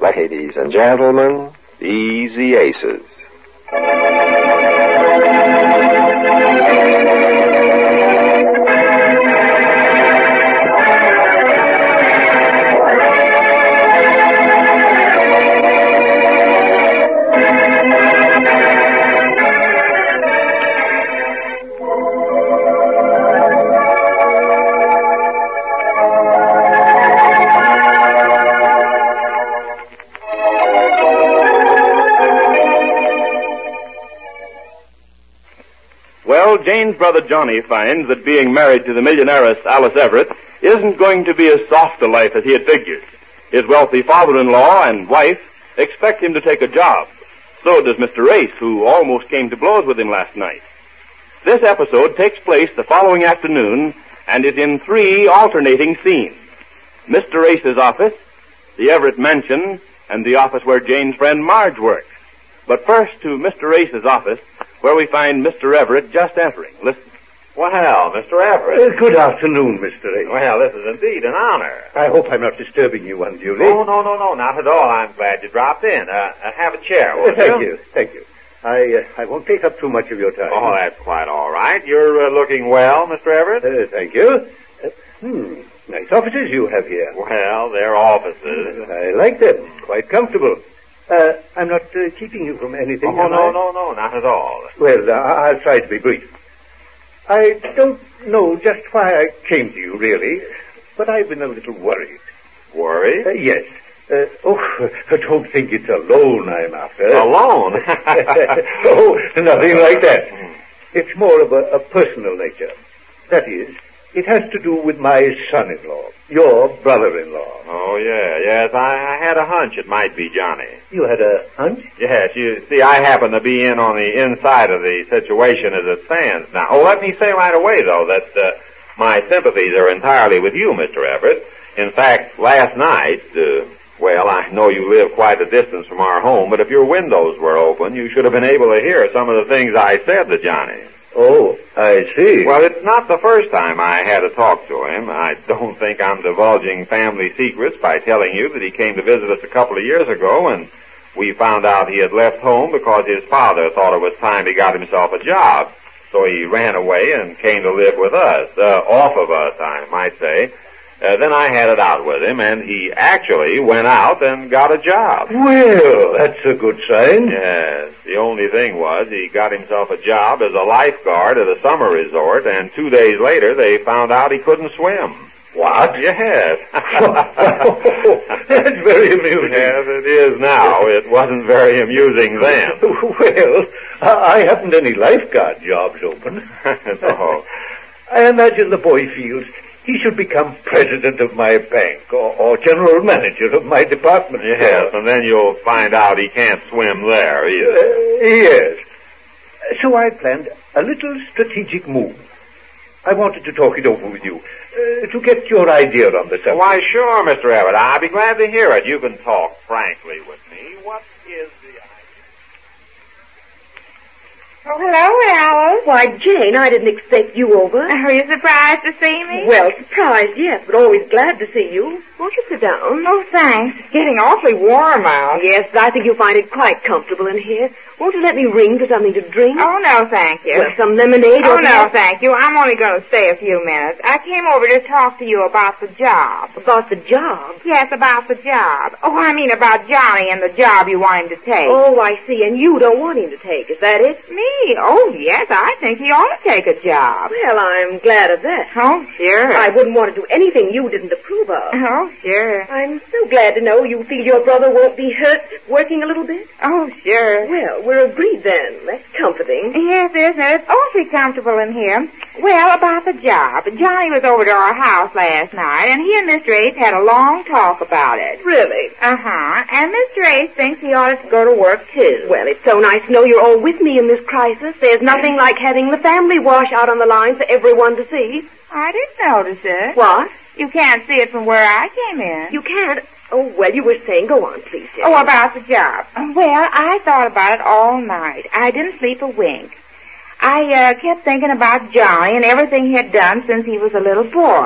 Ladies and gentlemen, Easy Aces. Jane's brother Johnny finds that being married to the millionairess Alice Everett isn't going to be as soft a life as he had figured. His wealthy father-in-law and wife expect him to take a job. So does Mr. Race, who almost came to blows with him last night. This episode takes place the following afternoon and is in 3 alternating scenes. Mr. Race's office, the Everett mansion, and the office where Jane's friend Marge works. But first to Mr. Race's office, where we find Mr. Everett just entering. Listen. Well, Mr. Everett. Good afternoon, Mr. Race. Well, this is indeed an honor. I hope I'm not disturbing you unduly. Oh, no, not at all. I'm glad you dropped in. Have a chair, won't you? Thank you. I won't take up too much of your time. Oh, that's quite all right. You're looking well, Mr. Everett. Thank you. Nice offices you have here. Well, they're offices. I like them. Quite comfortable. I'm not keeping you from anything. Oh, no, not at all. Well, I'll try to be brief. I don't know just why I came to you, really, but I've been a little worried. Worried? Yes. I don't think it's a loan I'm after. A loan? Oh, nothing like that. It's more of a personal nature. That is, it has to do with my son-in-law, your brother-in-law. Oh, yes, I had a hunch it might be Johnny. You had a hunch? Yes, you see, I happen to be in on the inside of the situation as it stands now. Oh, let me say right away, though, that my sympathies are entirely with you, Mr. Everett. In fact, last night, well, I know you live quite a distance from our home, but if your windows were open, you should have been able to hear some of the things I said to Johnny. Oh, I see. Well, it's not the first time I had to talk to him. I don't think I'm divulging family secrets by telling you that he came to visit us a couple of years ago, and we found out he had left home because his father thought it was time he got himself a job. So he ran away and came to live with us, off of us, I might say. Then I had it out with him, and he actually went out and got a job. Well, that's a good sign. Yes. The only thing was he got himself a job as a lifeguard at a summer resort, and 2 days later they found out he couldn't swim. What? Yes. That's very amusing. Yes, it is now. It wasn't very amusing then. Well, I haven't any lifeguard jobs open. No. I imagine the boy feels he should become president of my bank or general manager of my department. Yes, and then you'll find out he can't swim there either. Yes. So I planned a little strategic move. I wanted to talk it over with you, to get your idea on the subject. Why, sure, Mr. Everett. I'll be glad to hear it. You can talk frankly with me. What is the idea? Oh, hello, Alice. Why, Jane, I didn't expect you over. Are you surprised to see me? Well, surprised, yes, but always glad to see you. Won't you sit down? Oh, thanks. It's getting awfully warm out. Yes, but I think you'll find it quite comfortable in here. Won't you let me ring for something to drink? Oh, no, thank you. Well, some lemonade Oh, or... no, thank you. I'm only going to stay a few minutes. I came over to talk to you about the job. About the job? Yes, about the job. Oh, I mean about Johnny and the job you want him to take. Oh, I see, and you don't want him to take. Is that it? Me? Oh, yes, I think he ought to take a job. Well, I'm glad of that. Oh, sure. I wouldn't want to do anything you didn't approve of. Oh, sure. I'm so glad to know you feel your brother won't be hurt working a little bit. Oh, sure. Well, we're agreed then. That's comforting. Yes, isn't it? It's awfully comfortable in here. Well, about the job. Johnny was over to our house last night, and he and Mr. Ace had a long talk about it. Really? Uh-huh. And Mr. Ace thinks he ought to go to work, too. Well, it's so nice to know you're all with me in this crisis. There's nothing like having the family wash out on the line for everyone to see. I didn't notice it. What? You can't see it from where I came in. You can't? Oh, well, you were saying, go on, please, Jane. Oh, about the job. Well, I thought about it all night. I didn't sleep a wink. I kept thinking about Johnny and everything he had done since he was a little boy.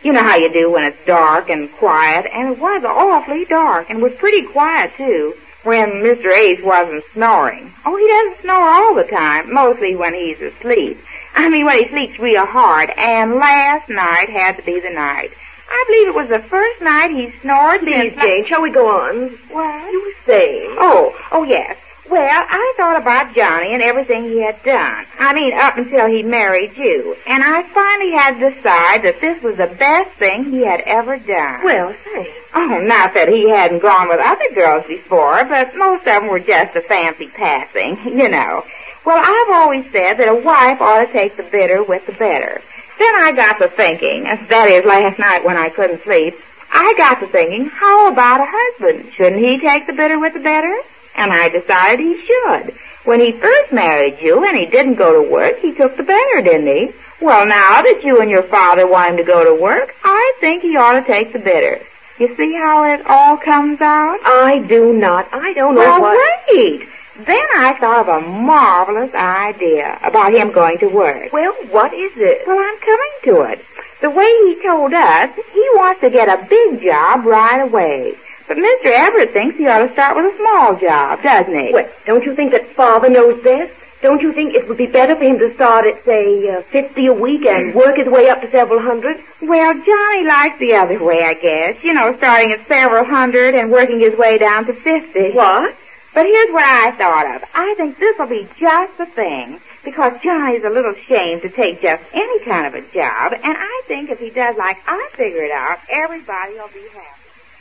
You know how you do when it's dark and quiet, and it was awfully dark, and was pretty quiet, too, when Mr. Ace wasn't snoring. Oh, he doesn't snore all the time, mostly when he's asleep. I mean, when he sleeps real hard, and last night had to be the night. I believe it was the first night he snored. Please, Jane, shall we go on? What? You were saying. Oh, yes. Well, I thought about Johnny and everything he had done. I mean, up until he married you. And I finally had to decide that this was the best thing he had ever done. Well, thanks. Oh, not that he hadn't gone with other girls before, but most of them were just a fancy passing, you know. Well, I've always said that a wife ought to take the bitter with the better. Then I got to thinking, that is, last night when I couldn't sleep, I got to thinking, how about a husband? Shouldn't he take the bitter with the better? And I decided he should. When he first married you and he didn't go to work, he took the better, didn't he? Well, now that you and your father want him to go to work, I think he ought to take the bitter. You see how it all comes out? I do not. I don't know what... wait. Then I thought of a marvelous idea about him going to work. Well, what is it? Well, I'm coming to it. The way he told us, he wants to get a big job right away. But Mr. Everett thinks he ought to start with a small job, doesn't he? Well, don't you think that Father knows best? Don't you think it would be better for him to start at, say, $50 a week and work his way up to several hundred? Well, Johnny likes the other way, I guess. You know, starting at several hundred and working his way down to 50. What? But here's what I thought of. I think this will be just the thing, because Johnny's a little ashamed to take just any kind of a job, and I think if he does like I figured out, everybody will be happy.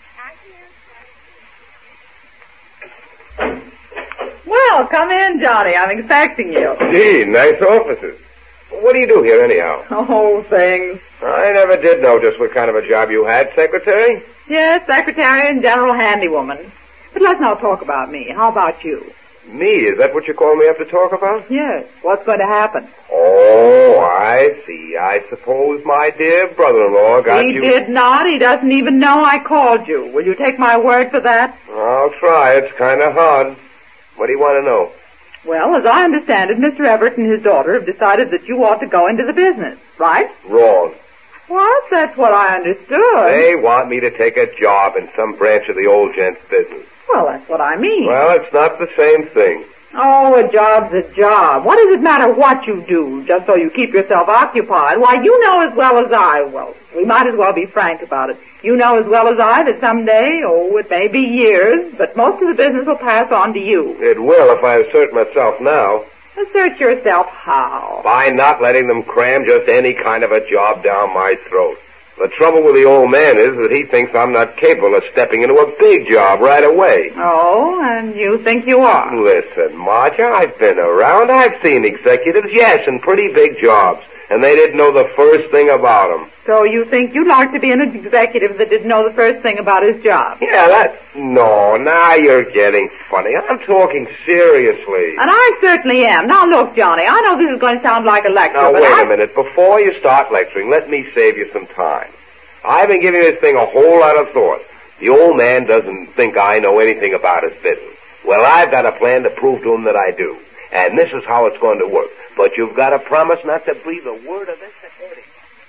Well, come in, Johnny. I'm expecting you. Gee, nice offices. What do you do here, anyhow? Oh, things. I never did know just what kind of a job you had, secretary. Yes, secretary and general handywoman. But let's not talk about me. How about you? Me? Is that what you call me up to talk about? Yes. What's going to happen? Oh, I see. I suppose my dear brother-in-law got you... He did not. He doesn't even know I called you. Will you take my word for that? I'll try. It's kind of hard. What do you want to know? Well, as I understand it, Mr. Everett and his daughter have decided that you ought to go into the business, right? Wrong. What? That's what I understood. They want me to take a job in some branch of the old gent's business. Well, that's what I mean. Well, it's not the same thing. Oh, a job's a job. What does it matter what you do, just so you keep yourself occupied? Why, you know as well as I, well, we might as well be frank about it. You know as well as I that someday, it may be years, but most of the business will pass on to you. It will if I assert myself now. Assert yourself how? By not letting them cram just any kind of a job down my throat. The trouble with the old man is that he thinks I'm not capable of stepping into a big job right away. Oh, and you think you are? Listen, Marcia, I've been around. I've seen executives, yes, in pretty big jobs, and they didn't know the first thing about them. So you think you'd like to be an executive that didn't know the first thing about his job? Yeah, No, now you're getting funny. I'm talking seriously. And I certainly am. Now look, Johnny, I know this is going to sound like a lecture, now, but wait a minute. Before you start lecturing, let me save you some time. I've been giving this thing a whole lot of thought. The old man doesn't think I know anything about his business. Well, I've got a plan to prove to him that I do. And this is how it's going to work. But you've got to promise not to breathe a word of this to Eddie.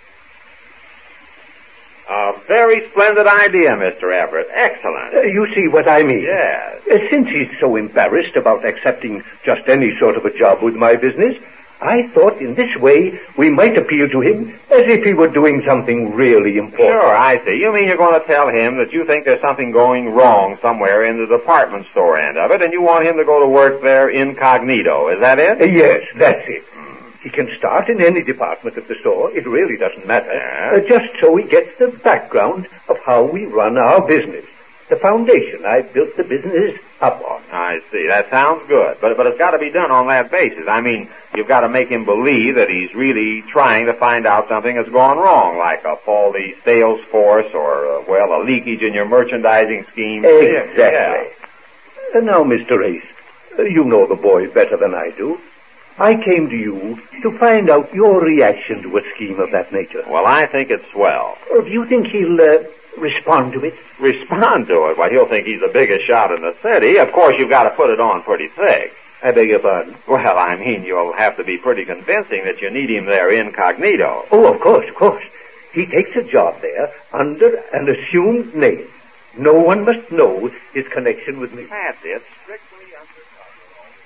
A very splendid idea, Mr. Everett. Excellent. You see what I mean? Yes. Since he's so embarrassed about accepting just any sort of a job with my business, I thought in this way we might appeal to him as if he were doing something really important. Sure, I see. You mean you're going to tell him that you think there's something going wrong somewhere in the department store end of it, and you want him to go to work there incognito. Is that it? Yes, that's it. He can start in any department of the store. It really doesn't matter. Just so he gets the background of how we run our business. The foundation I built the business up on. I see. That sounds good. But it's got to be done on that basis. I mean, you've got to make him believe that he's really trying to find out something that's gone wrong, like a faulty sales force or, a leakage in your merchandising scheme. Exactly. Yeah. Now, Mr. Ace, you know the boy better than I do. I came to you to find out your reaction to a scheme of that nature. Well, I think it's swell. Do you think he'll respond to it? Respond to it? Well, he'll think he's the biggest shot in the city. Of course, you've got to put it on pretty thick. I beg your pardon? Well, I mean, you'll have to be pretty convincing that you need him there incognito. Oh, of course. He takes a job there under an assumed name. No one must know his connection with me. That's it. Strictly undercover.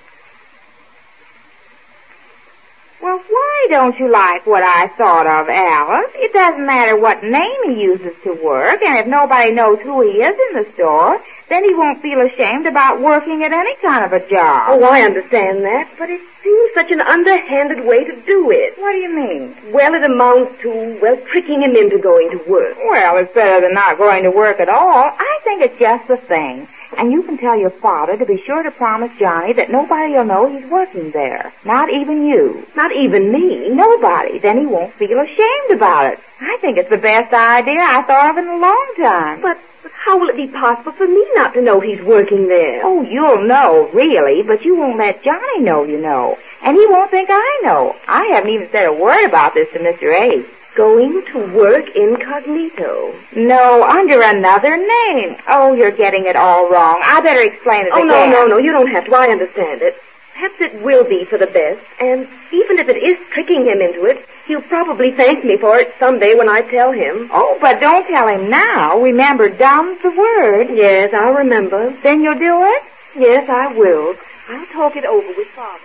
Well, why don't you like what I thought of, Alice? It doesn't matter what name he uses to work, and if nobody knows who he is in the store, then he won't feel ashamed about working at any kind of a job. Oh, I understand that, but it seems such an underhanded way to do it. What do you mean? Well, it amounts to, tricking him into going to work. Well, it's better than not going to work at all. I think it's just the thing. And you can tell your father to be sure to promise Johnny that nobody will know he's working there. Not even you. Not even me? Nobody. Then he won't feel ashamed about it. I think it's the best idea I thought of in a long time. But how will it be possible for me not to know he's working there? Oh, you'll know, really, but you won't let Johnny know you know. And he won't think I know. I haven't even said a word about this to Mr. Ace. Going to work incognito? No, under another name. Oh, you're getting it all wrong. I better explain it again. No, you don't have to. I understand it. Perhaps it will be for the best, and even if it is tricking him into it, he'll probably thank me for it someday when I tell him. Oh, but don't tell him now. Remember, dumb's the word. Yes, I'll remember. Then you'll do it? Yes, I will. I'll talk it over with Father.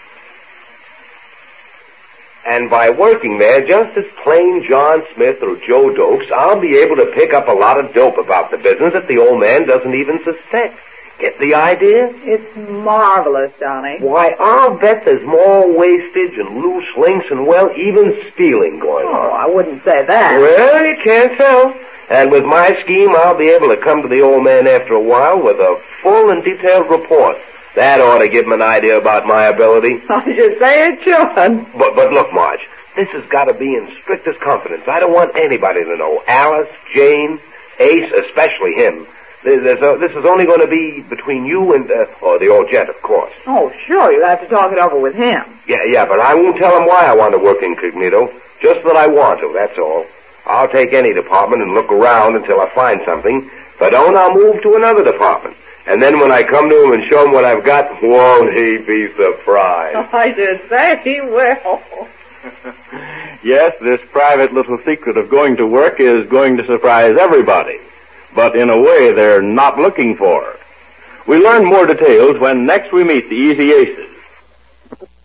And by working there just as plain John Smith or Joe Dokes, I'll be able to pick up a lot of dope about the business that the old man doesn't even suspect. Get the idea? It's marvelous, Johnny. Why, I'll bet there's more wastage and loose links and, even stealing going on. Oh, I wouldn't say that. Well, you can't tell. And with my scheme, I'll be able to come to the old man after a while with a full and detailed report. That ought to give him an idea about my ability. I should say it should. But look, Marge, this has got to be in strictest confidence. I don't want anybody to know. Alice, Jane, Ace, especially him. This is only going to be between you and, the old gent, of course. Oh, sure, you have to talk it over with him. Yeah, but I won't tell him why I want to work incognito. Just that I want to, that's all. I'll take any department and look around until I find something. If I don't, I'll move to another department. And then when I come to him and show him what I've got, won't he be surprised? I should say he will. Yes, this private little secret of going to work is going to surprise everybody, but in a way they're not looking for. We learn more details when next we meet the Easy Aces.